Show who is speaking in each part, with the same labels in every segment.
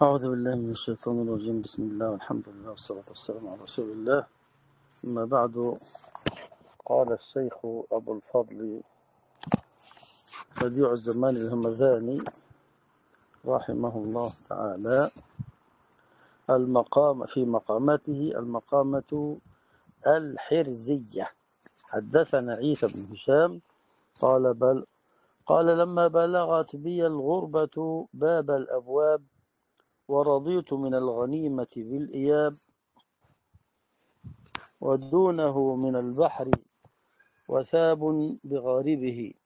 Speaker 1: أعوذ بالله من الشيطان الرجيم. بسم الله والحمد لله والصلاة والسلام على رسول الله. أما بعد، قال الشيخ أبو الفضل بديع الزمان الهمذاني رحمه الله تعالى في مقامته المقامة الحرزية. حدثنا عيسى بن هشام قال لما بلغت بي الغربة باب الأبواب ورضيت من الغنيمة بالإياب ودونه من البحر وثاب بغاربه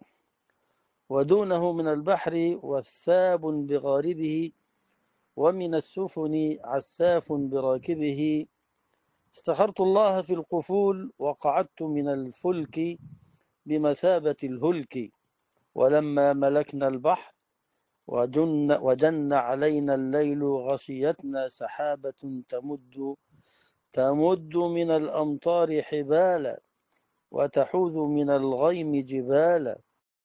Speaker 1: والثاب بغاربه ومن السفن عساف براكبه استخرت الله في القفول وقعدت من الفلك بمثابة الهلك ولما ملكنا البحر وجن علينا الليل غشيتنا سحابة تمد من الأمطار حبالا وتحوذ من الغيم جبالا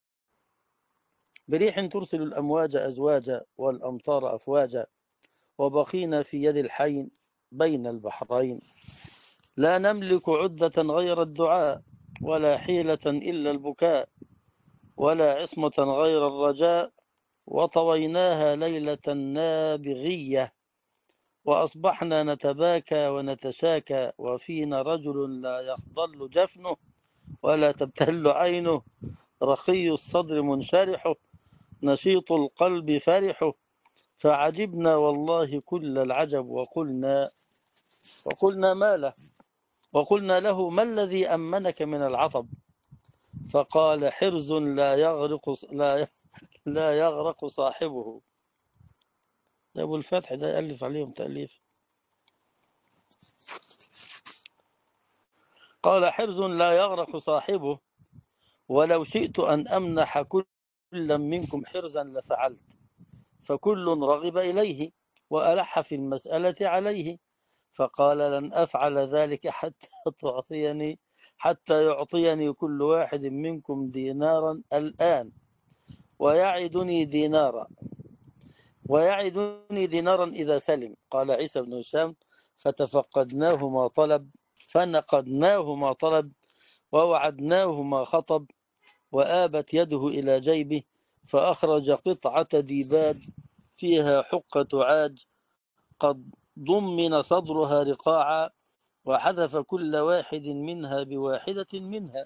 Speaker 1: بريح ترسل الأمواج أزواجا والأمطار أفواجا وبقينا في يد الحين بين البحرين لا نملك عدة غير الدعاء ولا حيلة إلا البكاء ولا عصمة غير الرجاء وطويناها ليلة نابغية وأصبحنا نتباكى ونتشاكى وفينا رجل لا يخضل جفنه ولا تبتل عينه رخي الصدر منشرح نشيط القلب فرح فعجبنا والله كل العجب وقلنا له ما الذي أمنك من العطب فقال حرز لا يغرق صاحبه. أبو الفتح ده يألف عليهم تأليف. قال حرز لا يغرق صاحبه ولو شئت أن أمنح كلا منكم حرزا لفعلت فكل رغب إليه وألح في المسألة عليه فقال لن أفعل ذلك حتى يعطيني كل واحد منكم دينارا الآن ويعدني دينارا إذا سلم. قال عيسى بن هشام فنقدناه ما طلب ووعدناه ما خطب وآبت يده إلى جيبه فأخرج قطعة ديباج فيها حقة عاج قد ضمن صدرها رقاعا وحذف كل واحد منها بواحدة منها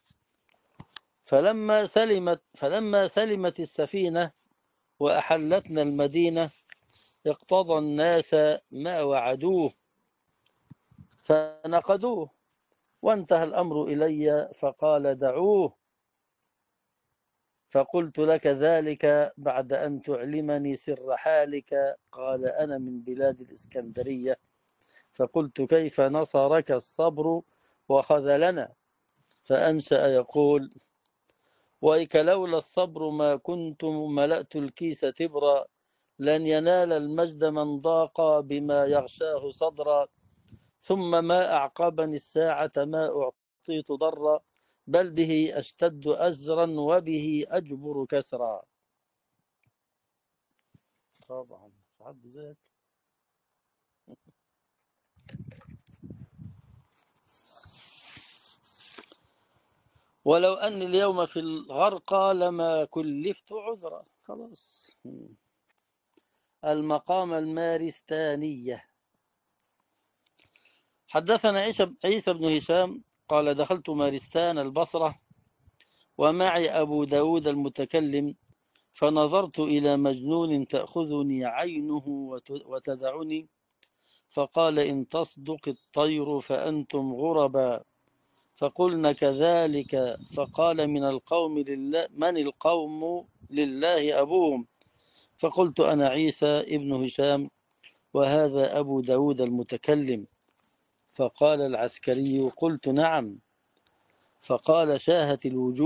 Speaker 1: فلما سلمت السفينة وأحلتنا المدينة اقتضى الناس ما وعدوه فنقدوه وانتهى الأمر إلي فقال دعوه فقلت لك ذلك بعد أن تعلمني سر حالك. قال أنا من بلاد الإسكندرية. فقلت كيف نصرك الصبر وخذلنا فأنشأ يقول ويك لولا الصبر ما كنت ملأت الكيس تبرا لن ينال المجد من ضاق بما يغشاه صدرا ثم ما أعقبني الساعة ما أعطيت ضرا بل به أشتد أجرا وبه أجبر كسرا. طبعا حد ذاك. ولو أن اليوم في الغرقى لما كلفت عذرا. خلاص. المقام المارستانية. حدثنا عيسى بن هشام قال دخلت مارستان البصرة ومعي أبو داود المتكلم فنظرت إلى مجنون تأخذني عينه وتدعني فقال إن تصدق الطير فأنتم غربا فقلنا كذلك فقال من القوم لله أبوهم فقلت أنا عيسى ابن هشام وهذا أبو داود المتكلم فقال العسكري قلت نعم فقال شاهت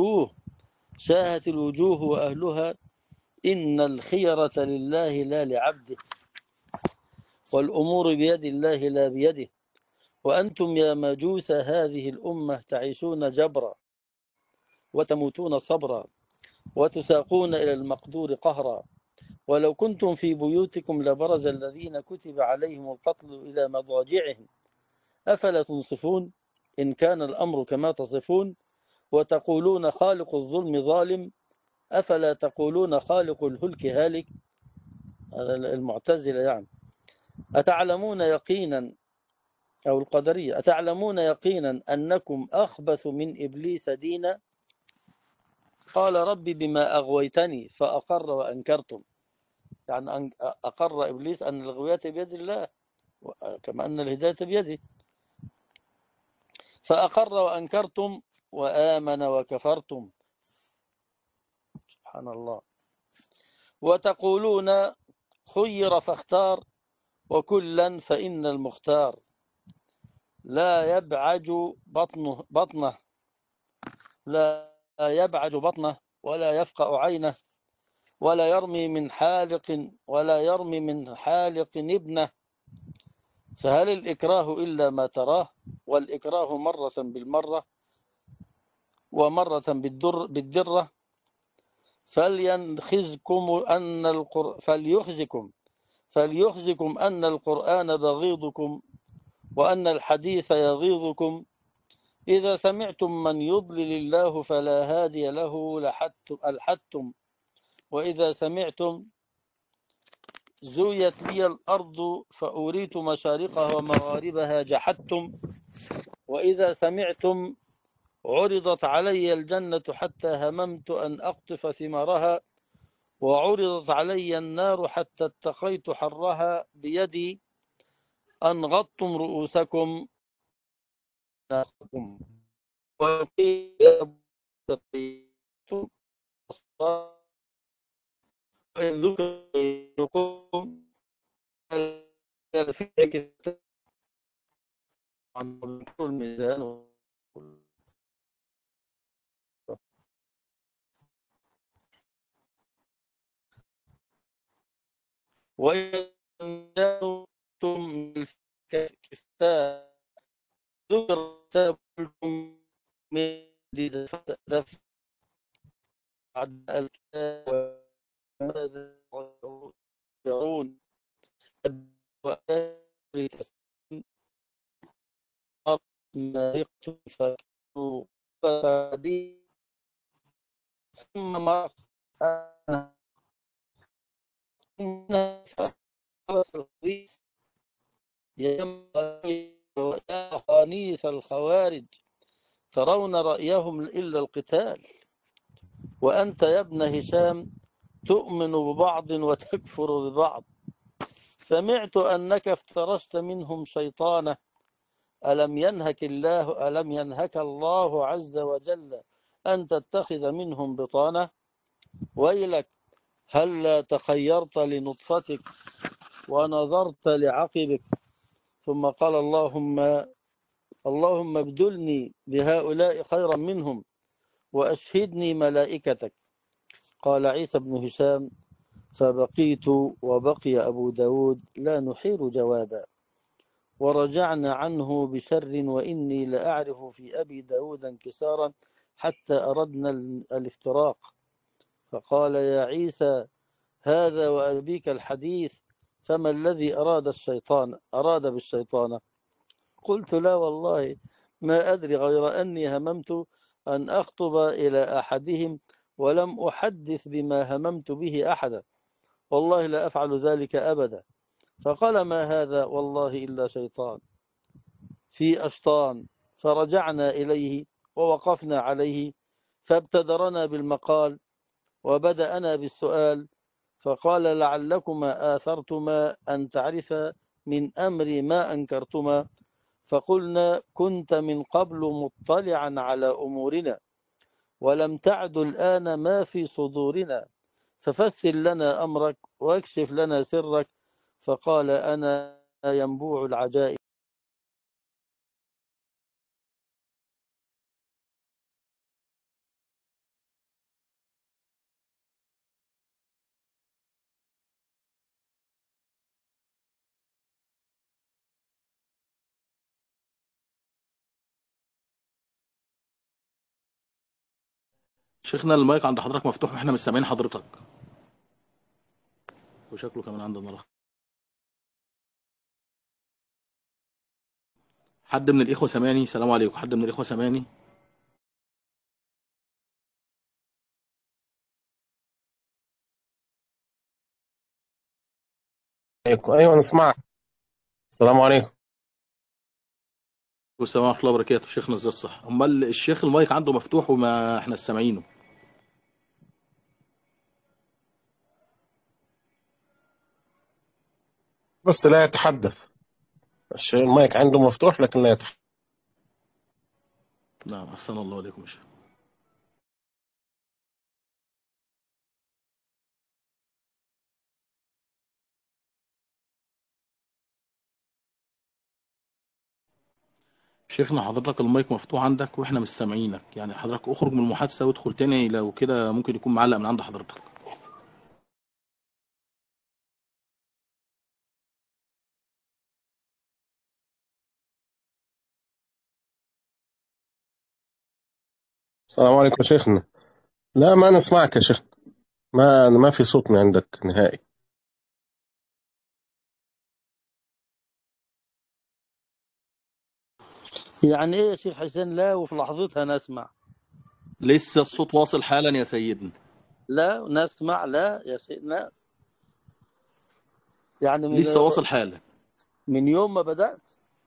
Speaker 1: الوجوه وأهلها إن الخيرة لله لا لعبده والأمور بيد الله لا بيده وأنتم يا مجوس هذه الأمة تعيشون جبرا وتموتون صبرا وتساقون إلى المقدور قهرا ولو كنتم في بيوتكم لبرز الذين كتب عليهم القتل إلى مضاجعهم أفلا تنصفون إن كان الأمر كما تصفون وتقولون خالق الظلم ظالم أفلا تقولون خالق الهلك هالك. المعتزلة يعني. أتعلمون يقينا أو القدرية أتعلمون يقينا أنكم أخبث من إبليس دينا. قال ربي بما أغويتني فأقر وأنكرتم، يعني أقر إبليس أن الغوية بيد الله كما أن الهداية بيده، فأقر وأنكرتم وآمن وكفرتم. سبحان الله. وتقولون خير فاختار وكلا فإن المختار لا يبعج بطنه لا يبعج بطنه ولا يفقأ عينه ولا يرمي من حالق ابنه. فهل الإكراه إلا ما تراه؟ والإكراه مرة بالمرة ومرة بالدرة. فليخزكم أن القرآن بغيضكم وأن الحديث يغيظكم. إذا سمعتم من يضلل الله فلا هادي له ألحدتم، وإذا سمعتم زويت لي الأرض فأريت مشارقها ومغاربها جحدتم، وإذا سمعتم عرضت علي الجنة حتى هممت أن أقطف ثمارها، وعرضت علي النار حتى اتقيت حرها بيدي، أنغضتم رؤوسكم وقيل وإن ذكركم عن الميزان وإن جاءتم الكتاب ذكر قلتم من دفع الكتاب وماذا يرون ثم ما يا خانيس الخوارج ترون رأيهم إلا القتال، وأنت يا ابن هشام تؤمن ببعض وتكفر ببعض. سمعت أنك افترشت منهم شيطانة، ألم ينهك الله عز وجل أن تتخذ منهم بطانة؟ ويلك هلا تخيرت لنطفتك ونظرت لعقبك. ثم قال اللهم ابدلني بهؤلاء خيرا منهم وأشهدني ملائكتك. قال عيسى بن هشام فبقيت وبقي أبو داود لا نحير جوابا، ورجعنا عنه بشر، وإني لأعرف في أبي داود انكسارا حتى أردنا الافتراق. فقال يا عيسى هذا وأبيك الحديث، فما الذي أراد بالشيطان؟ قلت لا والله ما أدري غير أني هممت أن أخطب إلى أحدهم ولم أحدث بما هممت به أحدا، والله لا أفعل ذلك أبدا. فقال ما هذا؟ والله إلا شيطان في أشطان. فرجعنا إليه ووقفنا عليه فابتدرنا بالمقال وبدأنا بالسؤال، فقال لعلكما آثرتما أن تعرف من أمر ما أنكرتما. فقلنا كنت من قبل مطلعا على أمورنا ولم تعد الآن ما في صدورنا، ففسر لنا أمرك واكشف لنا سرك. فقال أنا ينبوع العجائب.
Speaker 2: شيخنا المايك عند حضرتك مفتوح واحنا مش سامعين حضرتك. وشكله كمان عندنا رخص. حد من الإخوة سامعني؟ السلام عليكم. حد من الإخوة سامعني؟
Speaker 3: ايوه نسمعك. السلام عليكم.
Speaker 2: والسلام ورحمة الله وبركاته. شيخنا ازاي الصح؟ امال الشيخ المايك عنده مفتوح وما احنا سامعينه.
Speaker 3: بس لا يتحدث. المايك عنده مفتوح لكن لا يتحدث.
Speaker 2: نعم، احسن الله عليكم يا شيخ. شيخنا حضرتك المايك مفتوح عندك واحنا مش سامعينك، يعني حضرتك اخرج من المحادثة وادخل تاني، لو كده ممكن يكون معلق من عند حضرتك.
Speaker 3: السلام عليكم يا شيخنا. لا ما نسمعك يا شيخ. ما في صوت من عندك نهائي.
Speaker 1: يعني ايه يا شيخ حسين؟ لا وفي لحظتها نسمع.
Speaker 2: لسه الصوت واصل حالا يا سيدنا.
Speaker 1: لا نسمع، لا يا سيدنا. يعني
Speaker 2: لسه واصل حالا.
Speaker 1: من يوم ما بدأت.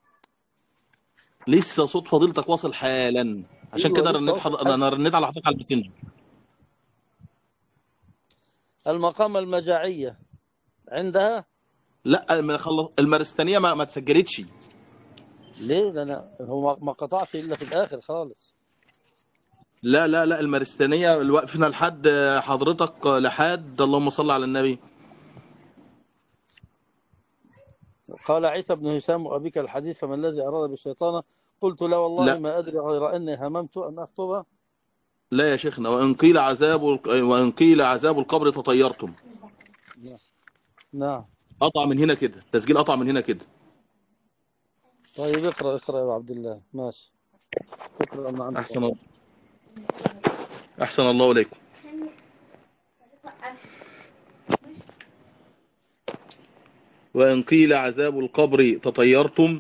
Speaker 2: لسه صوت فضيلتك واصل حالا. عشان
Speaker 1: ايوه
Speaker 2: كده
Speaker 1: لسه واصل حالا.
Speaker 2: انا رنيت على حضرتك على الماسنجر.
Speaker 1: المقام المجاعية عندها.
Speaker 2: لا المارستانية ما اتسجلتش.
Speaker 1: ليه؟ ده انا هو ما قطعش الا في الاخر خالص.
Speaker 2: لا المارستانية وقفنا لحد حضرتك، لحد اللهم صل على النبي.
Speaker 1: قال عيسى بن هشام وابيك الحديث فما الذي اراد بالشيطان؟ قلت لا والله
Speaker 2: لا
Speaker 1: ما ادري غير اني هممت ان اخطبها.
Speaker 2: لا يا شيخنا، وإن قيل عذاب القبر تطيرتم.
Speaker 1: نعم.
Speaker 2: قطع من هنا كده، تسجيل قطع من هنا كده.
Speaker 1: طيب اقرأ يا أبو عبد الله. ماشي. اقرأ من عندك.
Speaker 2: أحسن الله إليكم. وإن قيل عذاب القبر تطيرتم.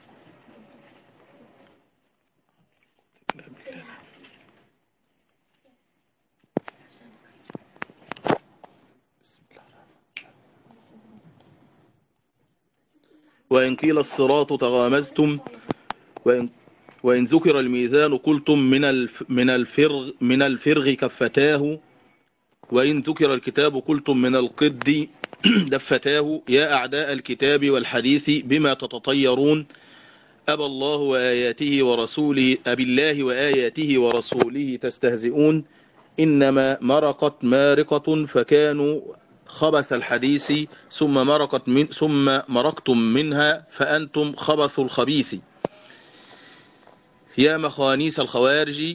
Speaker 2: وإن قيل الصراط تغامزتم. وإن ذكر الميزان قلتم من الفرغ كفتاه. وإن ذكر الكتاب قلتم من القد دفتاه. يا أعداء الكتاب والحديث بما تتطيرون. أبى الله وآياته ورسوله أبي الله وآياته ورسوله تستهزئون. إنما مرقت مارقة فكانوا خبث الحديث ثم مرقتم منها فأنتم خبث الخبيث. يا مخانيس الخوارج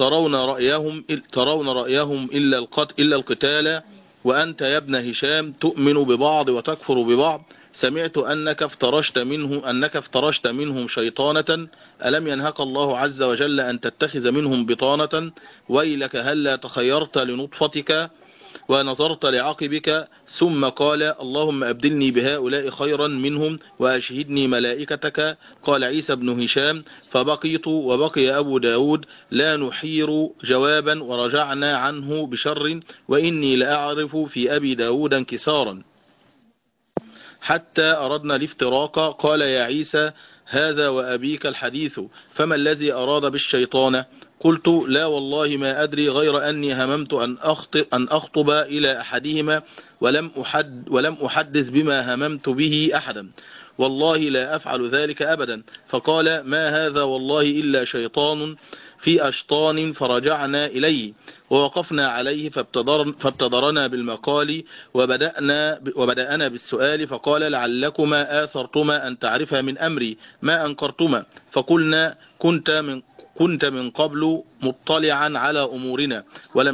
Speaker 2: ترون رأيهم إلا القتال. وأنت يا ابن هشام تؤمن ببعض وتكفر ببعض. سمعت أنك افترشت منهم شيطانة. ألم ينهك الله عز وجل أن تتخذ منهم بطانة؟ ويلك هلا تخيرت لنطفتك ونظرت لعقبك. ثم قال اللهم أبدلني بهؤلاء خيرا منهم وأشهدني ملائكتك. قال عيسى بن هشام فبقيت وبقي أبو داود لا نحير جوابا ورجعنا عنه بشر. وإني لأعرف في أبي داود انكسارا حتى أردنا الافتراق. قال يا عيسى هذا وأبيك الحديث فما الذي أراد بالشيطان؟ قلت لا والله ما أدري غير أني هممت أن أخطب إلى أحدهما ولم أحدث بما هممت به أحدا. والله لا أفعل ذلك أبدا. فقال ما هذا والله إلا شيطان في أشطان. فرجعنا إليه ووقفنا عليه فابتدرنا بالمقال وبدأنا بالسؤال. فقال لعلكما آثرتما أن تعرفا من أمري ما أنكرتما. فقلنا كنت من قبل مطلعا على أمورنا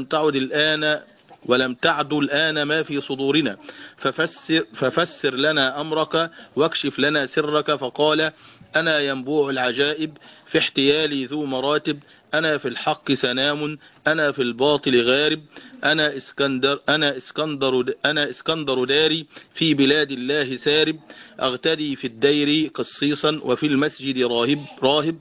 Speaker 2: ولم تعد الآن ما في صدورنا. ففسر لنا أمرك واكشف لنا سرك. فقال أنا ينبوع العجائب في احتيالي ذو مراتب. أنا في الحق سنام، أنا في الباطل غارب، أنا اسكندر داري، في بلاد الله سارب، أغتدي في الدير قصيصا، وفي المسجد راهب.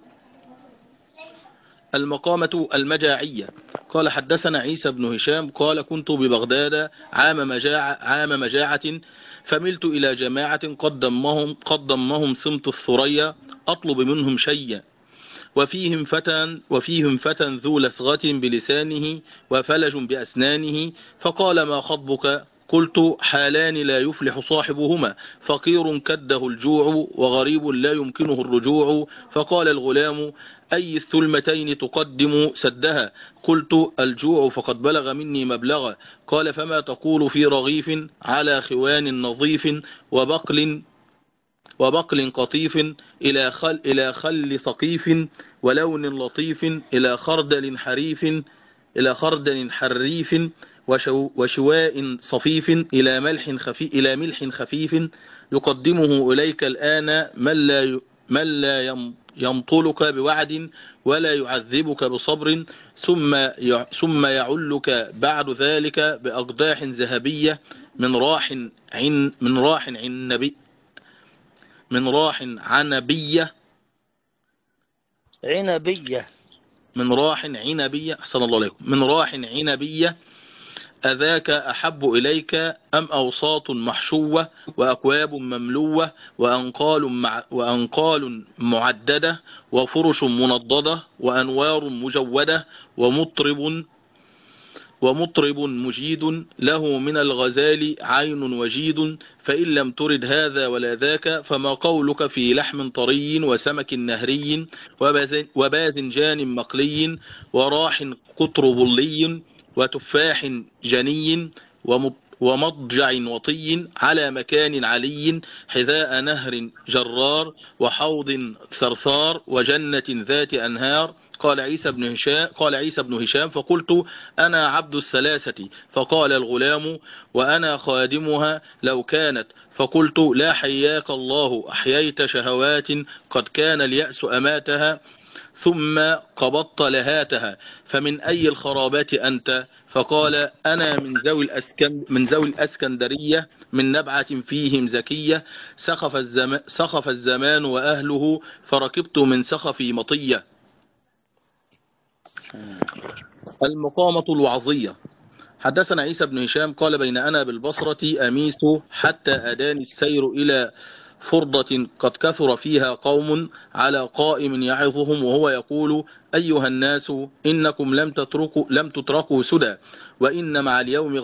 Speaker 2: المقامة المجاعية. قال حدثنا عيسى بن هشام قال كنت ببغداد عام مجاعة، فملت إلى جماعة قد ضمهم صمت الثريا أطلب منهم شيئا، وفيهم فتى ذو لثغة بلسانه وفلج بأسنانه، فقال ما خطبك؟ قلت حالان لا يفلح صاحبهما، فقير كده الجوع وغريب لا يمكنه الرجوع. فقال الغلام أي الثلمتين تقدم سدها؟ قلت الجوع فقد بلغ مني مبلغا. قال فما تقول في رغيف على خوان نظيف وبقل قطيف إلى خل ثقيف ولون لطيف إلى خردل حريف وشواء صفيف إلى ملح خفيف يقدمه إليك الآن من لا يمطلك بوعد ولا يعذبك بصبر، ثم يعلك بعد ذلك بأقداح ذهبية من راح عنبية أحسن الله عليكم، من راح عنبية. أذاك أحب إليك أم أوساط محشوة وأكواب مملوة وأنقال معددة وفرش منضدة وأنوار مجودة ومطرب مجيد له من الغزال عين وجيد، فإن لم ترد هذا ولا ذاك فما قولك في لحم طري وسمك نهري وباذنجان مقلي وراح قطر بلي وتفاح جني ومضجع وطي على مكان علي حذاء نهر جرار وحوض ثرثار وجنة ذات أنهار. قال عيسى بن هشام فقلت أنا عبد الثلاثة. فقال الغلام وأنا خادمها لو كانت. فقلت لا حياك الله، أحييت شهوات قد كان اليأس أماتها ثم قبضت لهاتها، فمن أي الخرابات أنت؟ فقال أنا من ذوي الأسكندرية من نبعة فيهم زكية، سخف الزمان وأهله فركبت من سخفي مطية. المقامة الوعظية. حدثنا عيسى بن هشام قال بين أنا بالبصرة أميس حتى أداني السير إلى فرضة قد كثر فيها قوم على قائم يعظهم وهو يقول أيها الناس إنكم لم تتركوا سدى، وإن مع اليوم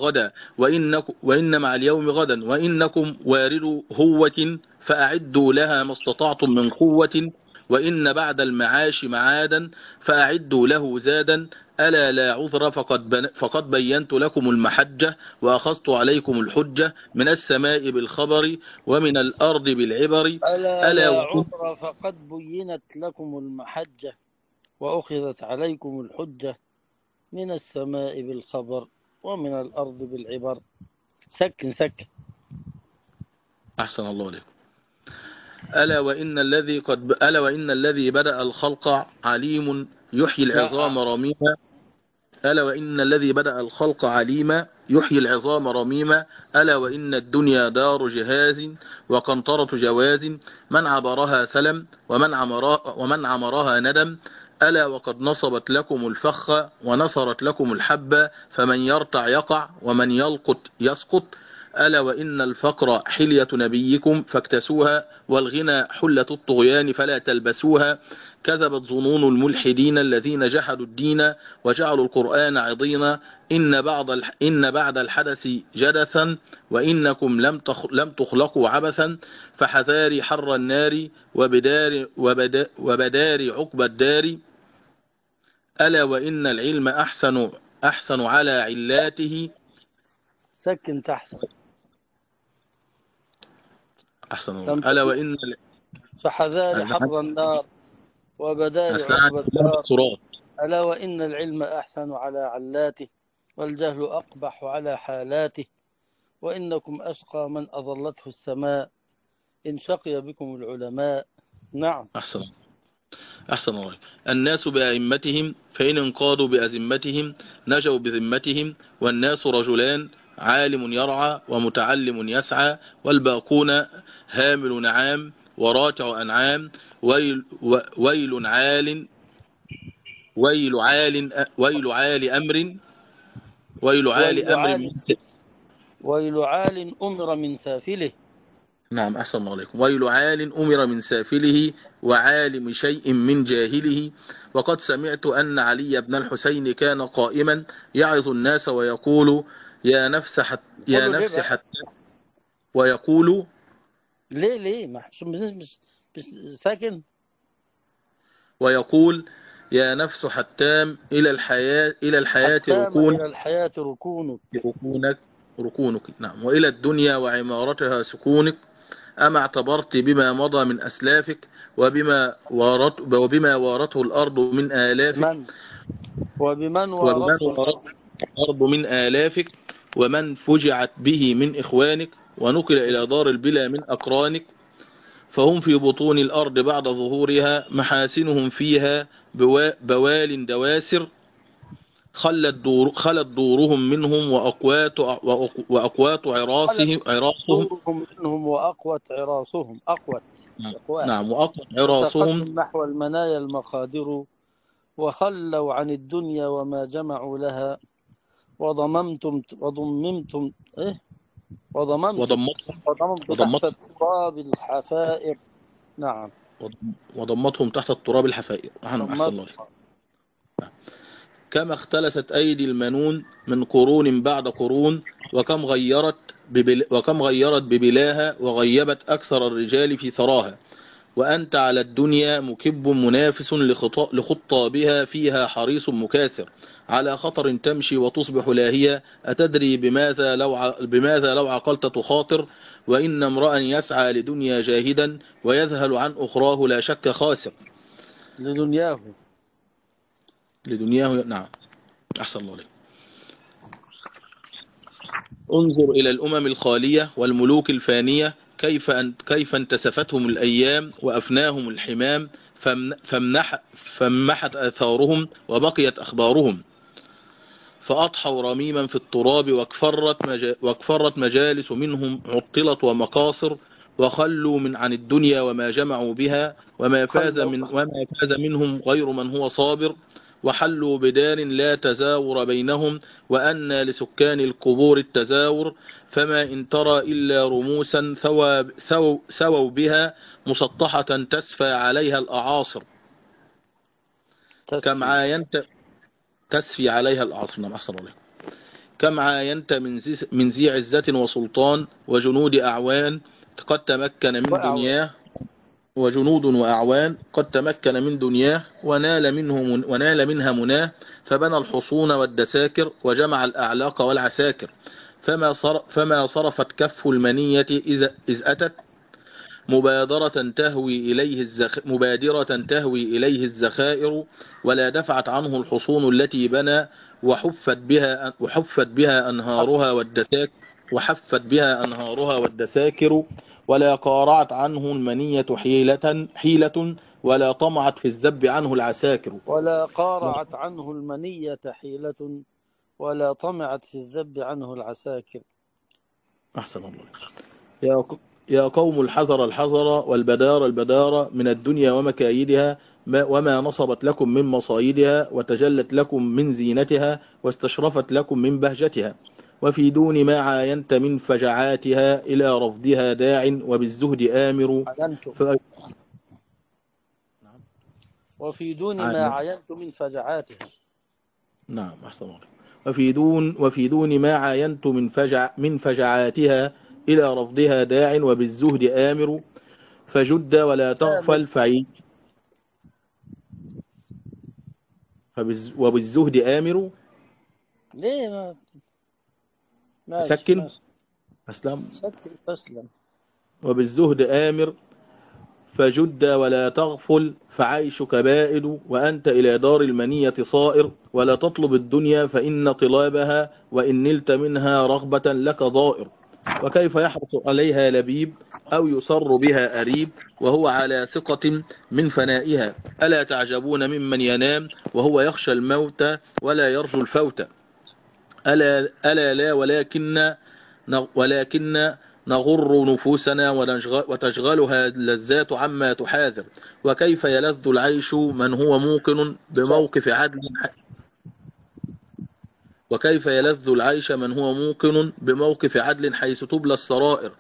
Speaker 2: غدا وإنكم وارد هوة فأعدوا لها ما استطعتم من قوة، وإن بعد المعاش معادا فأعدوا له زادا. ألا لا عذر فقد بينت لكم المحجة وأخذت عليكم الحجة من السماء بالخبر ومن الأرض بالعبر.
Speaker 1: ألا لا عذر فقد بينت لكم المحجة وأخذت عليكم الحجة من السماء بالخبر ومن الأرض بالعبر. سكن
Speaker 2: أحسن الله عليكم. ألا وإن الذي بدأ الخلق عليم يحيي العظام رميما. ألا وإن الذي بدأ الخلق عليما يحيي العظام رميما. ألا وإن الدنيا دار جهاز وقنطرة جواز، من عبرها سلم ومن عمرها ندم. ألا وقد نصبت لكم الفخ ونصرت لكم الحبة، فمن يرتع يقع ومن يلقط يسقط. ألا وإن الفقر حلية نبيكم فاكتسوها، والغنى حلة الطغيان فلا تلبسوها. كذبت ظنون الملحدين الذين جحدوا الدين وجعلوا القرآن عضينا. إن بعد الحدث جدثا وإنكم لم تخلقوا عبثا، فحذاري حر النار وبدار عقب الدار. ألا وإن العلم أحسن على علاته.
Speaker 1: سكن تحسن.
Speaker 2: أحسن. ألا وإن
Speaker 1: فحذاري حر النار وبدار عقب الدار. ألا وإن العلم أحسن على علاته والجهل أقبح على حالاته، وإنكم أشقى من أظلته السماء إن شقي بكم العلماء. نعم.
Speaker 2: أحسن. أحسن الله. الناس بأئمتهم فإن انقادوا بأذمتهم نجوا بذمتهم، والناس رجلان عالم يرعى ومتعلم يسعى، والباقون هامل نعام وراكع أنعام. ويل عال ويل عال أمر ويل عال
Speaker 1: ويل
Speaker 2: أمر
Speaker 1: عال
Speaker 2: من
Speaker 1: ويل عال أمر من سافله.
Speaker 2: نعم أحسن الله عليكم. ويل عال أمر من سافله وعالم شيء من جاهله. وقد سمعت أن علي بن الحسين كان قائما يعظ الناس ويقول يا
Speaker 1: قولوا ليه بقى؟
Speaker 2: ويقول
Speaker 1: ليه مش ساكن.
Speaker 2: ويقول يا نفس حتام إلى الحياة
Speaker 1: حتام إلى الحياة ركونك.
Speaker 2: ركونك. نعم. وإلى الدنيا وعمارتها سكونك. أما اعتبرت بما مضى من أسلافك وبما وارته الأرض من آلافك
Speaker 1: وبمن
Speaker 2: وبمن
Speaker 1: وارته الأرض.
Speaker 2: وارته الأرض من آلافك ومن فجعت به من إخوانك ونقل إلى دار البلا من أقرانك. فهم في بطون الأرض بعد ظهورها محاسنهم فيها بوال دواسر خلت دورهم منهم وأقوات عراسهم
Speaker 1: دورهم منهم وأقوت عراسهم. أقوت.
Speaker 2: نعم. وأقوت عراسهم
Speaker 1: وتقدم نحو المنايا المقادر، وخلوا عن الدنيا وما جمعوا لها، وضممتم تحت التراب الحفائر. نعم.
Speaker 2: وضمتهم تحت التراب الحفائر. أحسن الله. كما اختلست أيدي المنون من قرون بعد قرون، وكم غيرت ببلاها وغيبت أكثر الرجال في ثراها. وأنت على الدنيا مكب منافس لخطابها فيها حريص مكاثر. على خطر تمشي وتصبح لاهية، أتدري بماذا لو عقلت تخاطر. وإن امرأ يسعى لدنيا جاهدا ويذهل عن أخراه لا شك خاسر. لدنياه. نعم أحسن الله عليك. انظر إلى الأمم الخالية والملوك الفانية كيف انتسفتهم الأيام وأفناهم الحمام، فمحت آثارهم وبقيت أخبارهم. فأضحوا رميما في التراب واكفرت مجالس منهم عطلت ومقاصر، وخلوا عن الدنيا وما جمعوا بها، وما فاز منهم غير من هو صابر. وحلوا بدار لا تزاور بينهم، وأن لسكان القبور التزاور. فما إن ترى إلا رموسا سووا بها مسطحة تسفى عليها الأعاصر. تسفي عليها الأعاصر. نعم أحسن الله. كم عاينت من ذي عزة وسلطان وجنود أعوان قد تمكن من دنياه وجنود وأعوان قد تمكن من دنياه ونال منها مناه. فبنى الحصون والدساكر وجمع الأعلاق والعساكر. فما صرفت كف المنية إذ أتت مبادرة تهوي إليه الزخائر. ولا دفعت عنه الحصون التي بنى وحفت بها أنهارها والدساكر. ولا قارعت عنه المنية حيلة ولا طمعت في الذب عنه العساكر.
Speaker 1: ولا قارعت عنه المنية حيلة ولا طمعت في الذب عنه العساكر.
Speaker 2: أحسن الله. يا قوم الحذر والبدار من الدنيا ومكايدها، وما نصبت لكم من مصايدها وتجلت لكم من زينتها واستشرفت لكم من بهجتها. وفي دون ما عاينت من فجعاتها إلى رفضها داع وبالزهد آمر.
Speaker 1: وفي دون ما عاينت من فجعاتها.
Speaker 2: نعم أحسن الله. وفي دون ما عاينت من فجعاتها إلى رفضها داع وبالزهد آمر. فجد ولا تغفل وبالزهد آمر.
Speaker 1: ليه ما
Speaker 2: سكن أسلم. وبالزهد آمر. فجد ولا تغفل فعيشك بائد، وأنت إلى دار المنية صائر. ولا تطلب الدنيا فإن طلابها وإن نلت منها رغبة لك ضائر. وكيف يحرص عليها لبيب أو يصر بها أريب وهو على ثقة من فنائها. ألا تعجبون ممن ينام وهو يخشى الموت ولا يرجو الفوت. ألا لا ولكن نغر نفوسنا وتشغلها اللذات عما تحاذر. وكيف يلذ العيش من هو موقن بموقف عدل بموقف عدل حيث تبلى السرائر،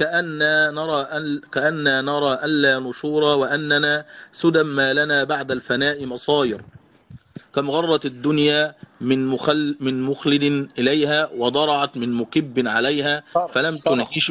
Speaker 2: كأننا نرى ألا نشور وأننا سدى ما لنا بعد الفناء مصاير. كم غرت الدنيا من مخلد إليها وضرعت من مكب عليها فلم تنعش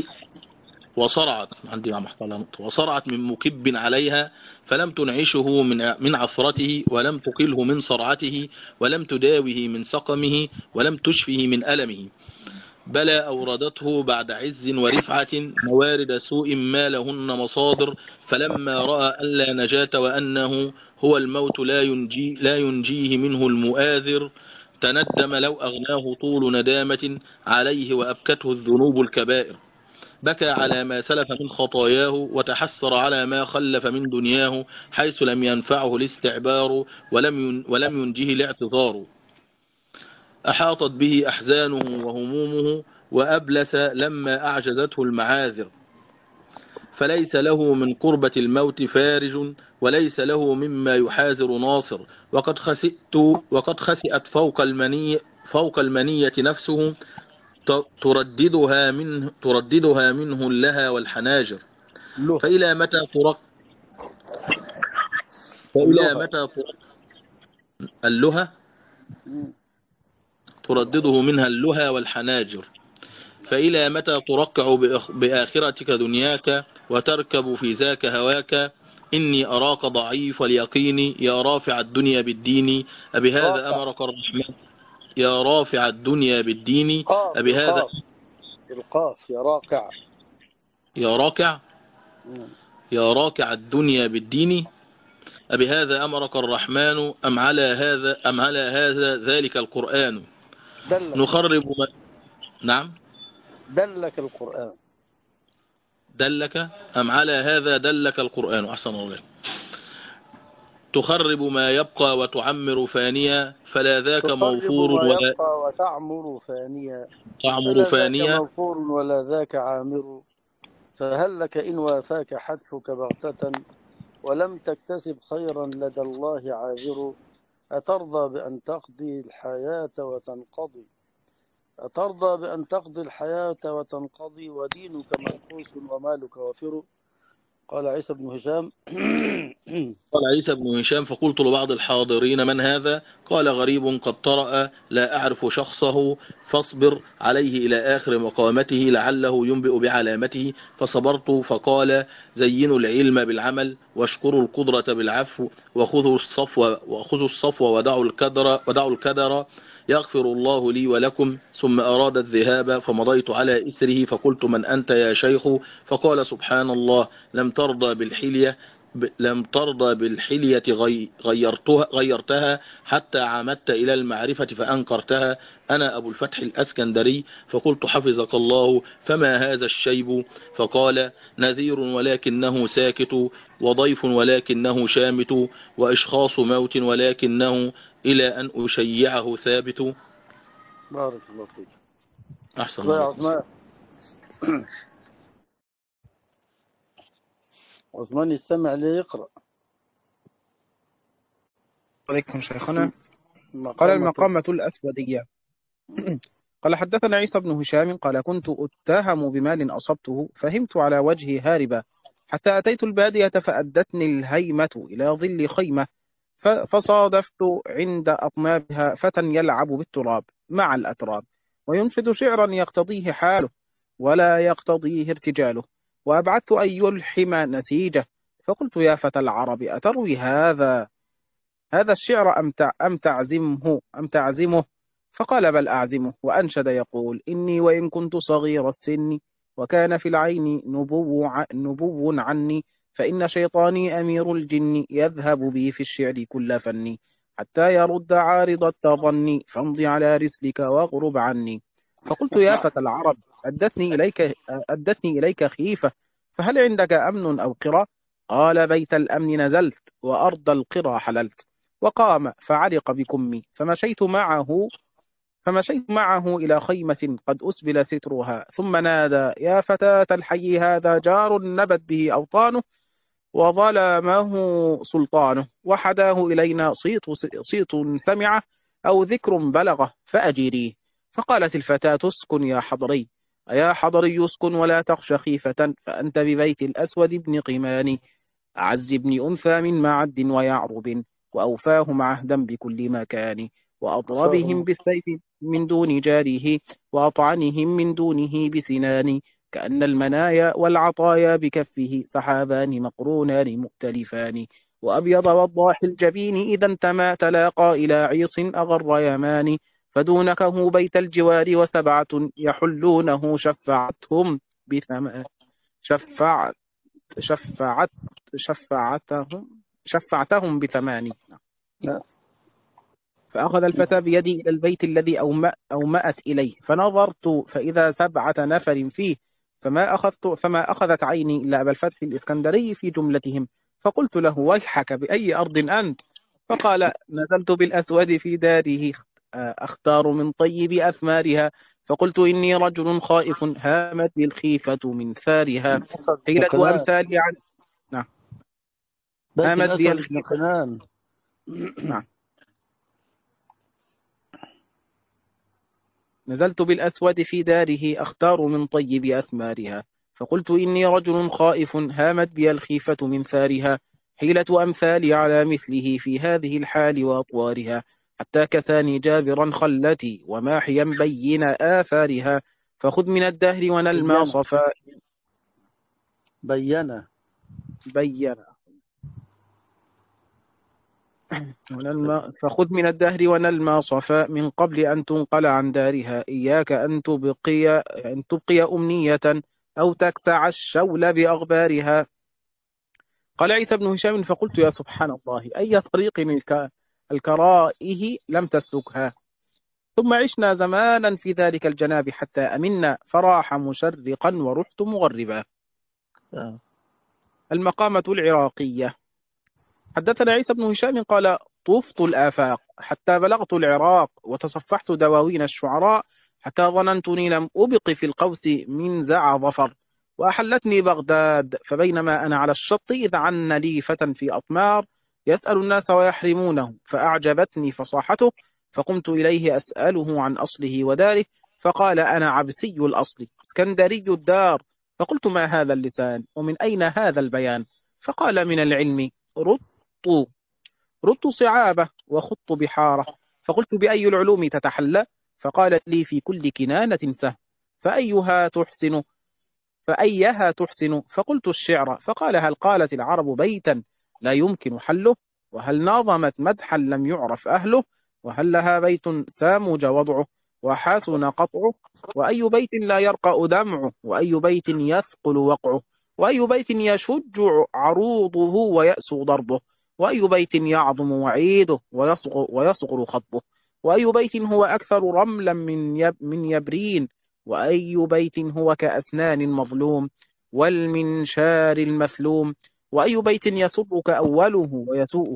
Speaker 2: وصرعت من مكب عليها فلم تنعشه من عثرته ولم تقله من صرعته ولم تداوه من سقمه ولم تشفه من ألمه. بلى أوردته بعد عز ورفعة موارد سوء ما لهن مصادر، فلما رأى أن لا نجاة وأنه هو الموت لا ينجيه منه المؤاذر، تندم لو أغناه طول ندامة عليه وأبكته الذنوب الكبائر. بكى على ما سلف من خطاياه وتحسر على ما خلف من دنياه، حيث لم ينفعه الاستعبار ولم ينجه الاعتذار. أحاطت به أحزانه وهمومه وأبلس لما أعجزته المعاذر، فليس له من قربة الموت فارج وليس له مما يحاذر ناصر. وقد خسئت فوق المنية نفسه ترددها منه اللها والحناجر. فإلى متى اللها تردده منها اللها والحناجر. فإلى متى ترقع بآخرتك دنياك وتركب في ذاك هواك. إني أراك ضعيف اليقين يا رافع الدنيا بالدين، أبهذا أمرك الرحمن يا رافع الدنيا بالدين. أبهذا
Speaker 1: القاف
Speaker 2: يا راكع الدنيا بالدين. أبهذا أمرك الرحمن أم على هذا ذلك القرآن نخرب نعم دلك أم على هذا دلك القرآن. أحسن الله. تخرب ما يبقى وتعمر فانيا فلا ذاك موفور
Speaker 1: وتعمر فانيا موفور ولا ذاك عامر. فهل لك إن وافاك حتفك بغتة ولم تكتسب خيرا لدى الله عاذر. أترضى بأن تقضي الحياة وتنقضي ودينك منقوص ومالك وافر. قال عيسى بن هشام
Speaker 2: فقلت لبعض الحاضرين من هذا؟ قال غريب قد طرأ لا أعرف شخصه، فاصبر عليه إلى آخر مقامته لعله ينبئ بعلامته. فصبرت. فقال زينوا العلم بالعمل واشكروا القدرة بالعفو وخذوا الصفو ودعوا الكدر يغفر الله لي ولكم. ثم أراد الذهاب فمضيت على إثره فقلت من أنت يا شيخ؟ فقال سبحان الله لم ترضى بالحلية غيرتها حتى عمدت إلى المعرفة فأنكرتها. أنا أبو الفتح الأسكندري. فقلت حفظك الله فما هذا الشيب؟ فقال نذير ولكنه ساكت وضيف ولكنه شامت وإشخاص موت ولكنه إلى أن أشيعه ثابت.
Speaker 1: بارك الله فيك.
Speaker 2: أحسن الله.
Speaker 1: عثمان يستمع لي يقرأ.
Speaker 4: عليكم شيخنا. قال المقامة الأسودية. قال حدثنا عيسى بن هشام قال كنت أتهم بمال أصبته فهمت على وجهي هاربا حتى أتيت البادية فأدتني الهيمة إلى ظل خيمة فصادفت عند أطنابها فتى يلعب بالتراب مع الأتراب وينشد شعرا يقتضيه حاله ولا يقتضيه ارتجاله. وأبعدت أن يلحم نسيجه فقلت يا فتى العرب أتروي هذا الشعر أم تعزمه؟ فقال بل أعزمه. وأنشد يقول إني وإن كنت صغير السن وكان في العين نبو عني فإن شيطاني أمير الجن يذهب بي في الشعر كل فني حتى يرد عارض التظني فامض على رسلك واغرب عني. فقلت يا فتى العرب أدتني إليك خيفة، فهل عندك أمن أو قرى؟ قال: بيت الأمن نزلت، وأرض القرى حللت. وقام فعلق بكمي، فمشيت معه إلى خيمة قد أسبل سترها، ثم نادى: يا فتاة الحي، هذا جار نبت به أوطانه، وظلمه سلطانه، وحداه إلينا صيت سمعه، أو ذكر بلغه فأجيريه. فقالت الفتاة: اسكن يا حضري، أيا حضري اسكن ولا تخش خيفة، فأنت ببيت الأسود بن قمان، أعز ابن أنثى من معد ويعرب، وأوفاهم عهدا بكل مكان، وأضربهم بالسيف من دون جاره، وأطعنهم من دونه بسنان، كأن المنايا والعطايا بكفه سحابان مقرونان مختلفان، وأبيض وضاح الجبين إذا انتمى تلاقى إلى عيص أغر يمان، فدونكه بيت الجوار وسبعة يحلونه شفعت شفعت شفعتهم بثمان. فأخذ الفتى بيدي إلى البيت الذي أومأت إليه، فنظرت فإذا 7 نفر فيه، فما أخذت عيني إلا أبا الفتح الإسكندري في جملتهم، فقلت له: ويحك، بأي أرض أنت؟ فقال: نزلت بالأسود في داره، أختار من طيب أثمارها، فقلت: إني رجل خائف، هامت لي الخيفة من ثارها، حيلة أمثالي عن نعم هامت لي الخيفة. نعم. نزلت بالأسود في داره، أختار من طيب أثمارها، فقلت: إني رجل خائف، هامت بي الخيفة من ثارها، حيلة أمثالي على مثله في هذه الحال وأطوارها، حتى كساني جابرا خلتي، وماحيا بين آثارها، فخذ من الدهر ونل ما صفاء.
Speaker 1: بين
Speaker 4: فخذ من الدهر ونل ما صفاء، من قبل أن تنقل عن دارها، إياك أن تبقي أمنية، أو تكسع الشول بأغبارها. قال عيسى بن هشام: فقلت: يا سبحان الله، أي طريق الكرائه لم تسلكها. ثم عشنا زمانا في ذلك الجناب حتى أمنا، فراح مشرقا ورحت مغربا. المقامة العراقية. حدثنا عيسى بن هشام قال: طفت الآفاق حتى بلغت العراق، وتصفحت دواوين الشعراء حتى ظننتني لم أبق في القوس من زع ظفر، وأحلتني بغداد، فبينما أنا على الشط إذ عن لي فتى في أطمار يسأل الناس ويحرمونه، فأعجبتني فصاحته، فقمت إليه أسأله عن أصله وداره، فقال: أنا عبسي الأصل اسكندري الدار. فقلت: ما هذا اللسان، ومن أين هذا البيان؟ فقال: من العلم ردت صعابة وخط بحارة. فقلت: بأي العلوم تتحلى؟ فقال لي: في كل كنانة سهم، فأيها تحسن؟ فقلت: الشعر. فقال: هل قالت العرب بيتا لا يمكن حله؟ وهل ناظمت مدحا لم يعرف أهله؟ وهل لها بيت سامج وضعه وحسن قطعه؟ وأي بيت لا يرقأ دمعه؟ وأي بيت يثقل وقعه؟ وأي بيت يشج عروضه ويأسو ضربه؟ وأي بيت يعظم وعيده ويصغر خطبه؟ وأي بيت هو أكثر رملا من يبرين؟ وأي بيت هو كأسنان مظلوم والمنشار المثلوم؟ وأي بيت يسرك أوله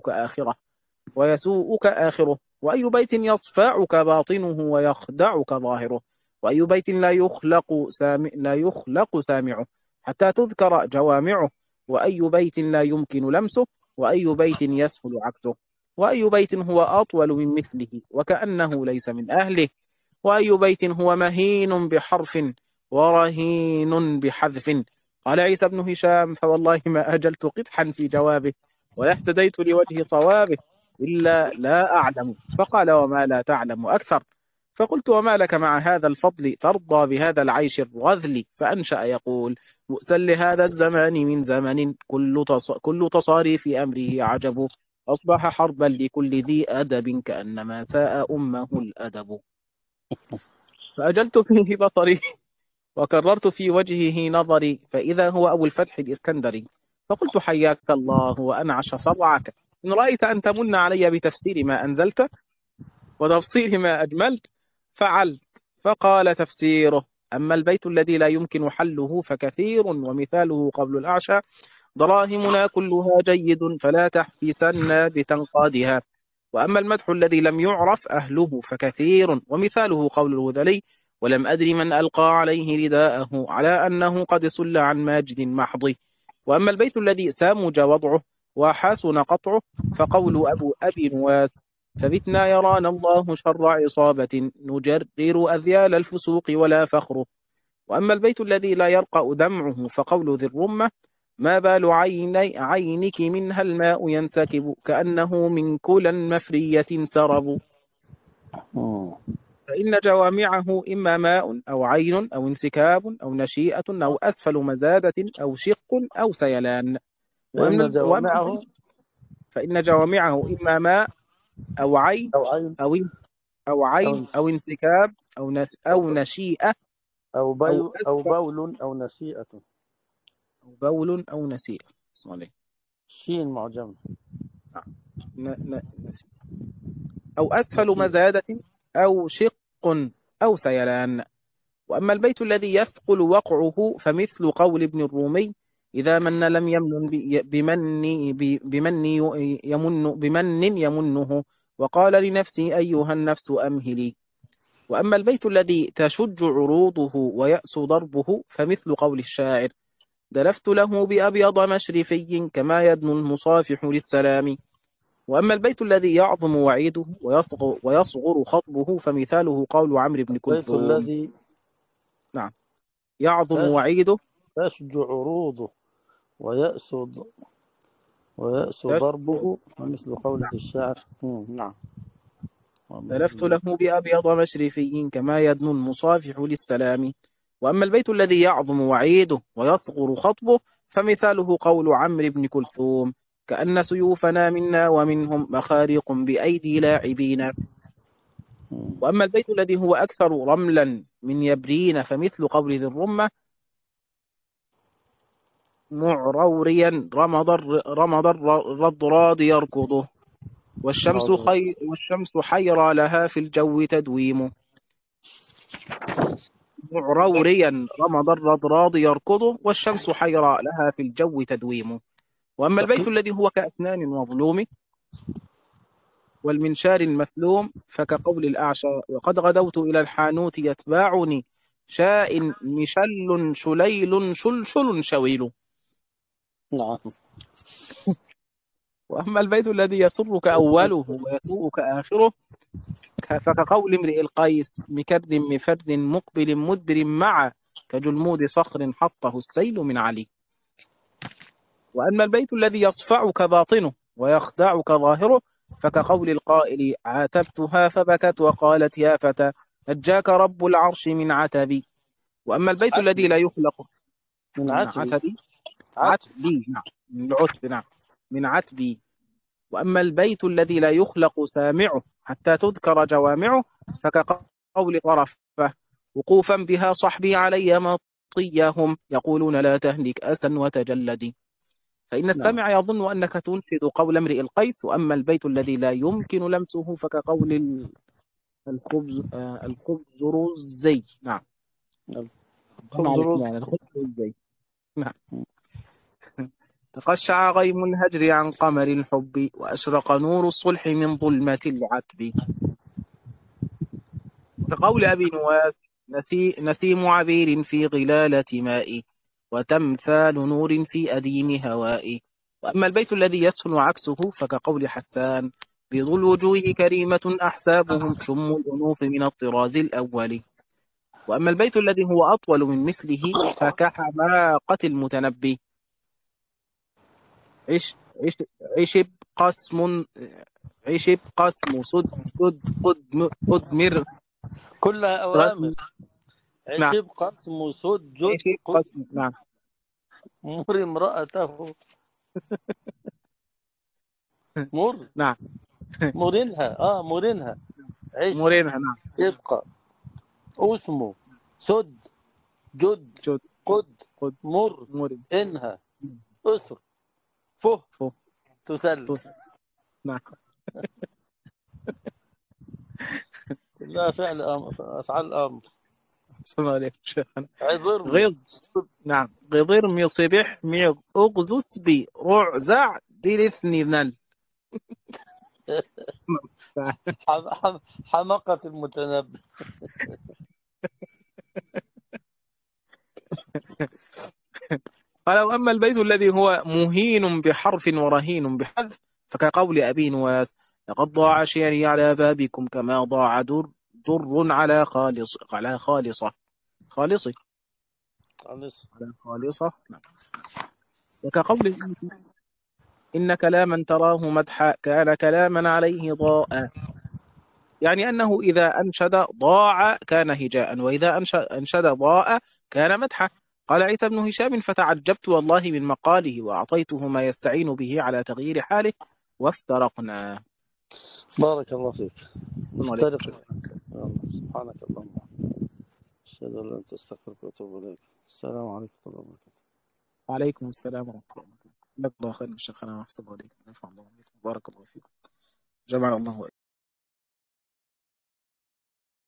Speaker 4: ويسوءك آخره؟ وأي بيت يصفعك باطنه ويخدعك ظاهره؟ وأي بيت لا يخلق سامعه حتى تذكر جوامعه؟ وأي بيت لا يمكن لمسه؟ وأي بيت يسهل عكسه؟ وأي بيت هو أطول من مثله وكأنه ليس من أهله؟ وأي بيت هو مهين بحرف ورهين بحذف؟ قال عيسى بن هشام: فوالله ما أجلت قدحا في جوابه، ولا اهتديت لوجه صوابه، إلا لا أعلم. فقال: وما لا تعلم أكثر؟ فقلت: وما لك مع هذا الفضل ترضى بهذا العيش الرذل؟ فأنشأ يقول: بؤسا لهذا الزمان من زمن، كل تصاريف أمره عجب، أصبح حربا لكل ذي أدب، كأنما ساء أمه الأدب. فأجلت فيه بصري وكررت في وجهه نظري، فإذا هو أبو الفتح الإسكندري. فقلت: حياك الله وأنعش صرعك، إن رأيت أن تمن علي بتفسير ما أنزلت وتفصيل ما أجملت فعلت. فقال: تفسيره أما البيت الذي لا يمكن حله فكثير، ومثاله قبل الأعشى: دراهمنا كلها جيد فلا تحبسن بتنقادها. وأما المدح الذي لم يعرف أهله فكثير، ومثاله قول الهذلي: ولم أدر من ألقى عليه رداءه على أنه قد صل عن ماجد محضه. وأما البيت الذي سامج وضعه وحسن قطعه فقول أبي نواس: فبتنا يرانا الله شر عصابة نجرر أذيال الفسوق ولا فخره. وأما البيت الذي لا يرقأ دمعه فقول ذي الرمة: ما بال عينك منها الماء ينسكب كأنه من كلا مفرية سرب. فإن جوامعه إما ماء أو عين أو انسكاب أو نشيئة أو أسفل مزادة أو شق أو سيلان. فإن جوامعه إما ماء أو عين أو انسكاب أو نشيئة
Speaker 1: أو بول أو نشيئة.
Speaker 4: صالح.
Speaker 1: شين معجم.
Speaker 4: أو أسفل مزادة أو شق أو سيلان. وأما البيت الذي يثقل وقعه فمثل قول ابن الرومي: إذا من لم يمن بمن يمنه وقال لنفسي أيها النفس أمهلي. وأما البيت الذي تشج عروضه ويأس ضربه فمثل قول الشاعر: دلفت له بأبيض مشرفي كما يدنو المصافح للسلام. وأما البيت الذي يعظم وعيده ويصغر خطبه فمثاله قول عمرو بن كلثوم:
Speaker 1: الذي
Speaker 4: يعظم وعيده
Speaker 1: تشج عروضه ويأس ضربه مثل قوله الشاعر. نعم.
Speaker 4: دلفت له بأبيض مشرفي كما يدنو المصافح للسلام. وأما البيت الذي يعظم وعيده ويصغر خطبه فمثاله قول عمرو بن كلثوم: كأن سيوفنا منا ومنهم مخارق بأيدي لاعبين. وأما البيت الذي هو أكثر رملا من يبرين فمثل قول ذي الرمة: معروريا رمض الرضراد يركضه والشمس حيرى لها في الجو تدويم. معروريا رمض الرضراد يركضه والشمس حيرى لها في الجو تدويم. وأما البيت الذي هو كأسنان مظلوم والمنشار المثلوم فكقول الأعشى: وقد غدوت إلى الحانوت يتباعني شاء مشل شليل شلشل شويل.
Speaker 1: نعم.
Speaker 4: وأما البيت الذي يسرك أوله ويسوءك آخره فكقول امرئ القيس: مكرد مفرد مقبل مدبر مع كجلمود صخر حطه السيل من علي. وأما البيت الذي يصفعك باطنه ويخدعك ظاهره فكقول القائل: عاتبتها فبكت وقالت يا فتى نجاك رب العرش من عتبي. وأما البيت الذي لا يخلق
Speaker 1: من
Speaker 4: عتبي من عتبي. وأما البيت الذي لا يخلق سامعه حتى تذكر جوامعه فكقول طرفه: وقوفا بها صحبي علي مطيهم يقولون لا تهلك أسا وتجلدي. فإن السامع يظن أنك تنشد قول امرئ القيس. وأما البيت الذي لا يمكن لمسه فكقول الخبزرزي. نعم. الخبزرزي. نعم. تقشع غيم الهجر عن قمر الحب وأشرق نور الصلح من ظلمة العتب. كقول أبي نواس: نسيم عبير في غلالة ماء وتمثال نور في أديم هواء. وأما البيت الذي يسهل عكسه فكقول حسان: بيض الوجوه كريمة أحسابهم شم الأنوف من الطراز الأول. وأما البيت الذي هو أطول من مثله فكحماقة المتنبي: عشب قسم صد قد مر
Speaker 1: كلها أوامر. عشب قسم صد جد
Speaker 4: نعم.
Speaker 1: مر امرأته مر.
Speaker 4: نعم.
Speaker 1: مرنها
Speaker 4: مرنها. نعم.
Speaker 1: يبقى اسمه سد جد قد مر انها اسر فه تسل.
Speaker 4: نعم.
Speaker 1: كلها فعل أفعال الأمر.
Speaker 4: السلام عليكم شيخنا.
Speaker 1: عذرني.
Speaker 4: غيظ. نعم، غيظر مي صبح مي أغزس بي رعزع دي الاثنين.
Speaker 1: حمقة المتنبي.
Speaker 4: قال وأما البيت الذي هو مهين بحرف ورهين بحذف فكقول أبي نواس لقد ضاع شعري على بابكم كما ضاع در على خالصة خالصة
Speaker 1: خلاص.
Speaker 4: على خالصة. نعم. وكقول إن كلاما تراه مدحا كان كلاما عليه ضاء، يعني أنه إذا أنشد ضاع كان هجاء، وإذا أنشد ضاء كان مدحا. قال عيسى بن هشام فتعجبت والله من مقاله وأعطيته ما يستعين به على تغيير حاله وافترقنا.
Speaker 1: بارك الله فيك.
Speaker 4: عليكم.
Speaker 1: نفترق. سبحانك اللهم أشهد أن لا إله إلا أنت أستغفرك وأتوب إليك. السلام عليكم ورحمة الله وبركاته.
Speaker 4: وعليكم السلام ورحمة الله وبركاته. جزاك الله خيرا شيخنا وأحسن عليكم. نفع الله بكم. بارك الله فيكم. جمع الله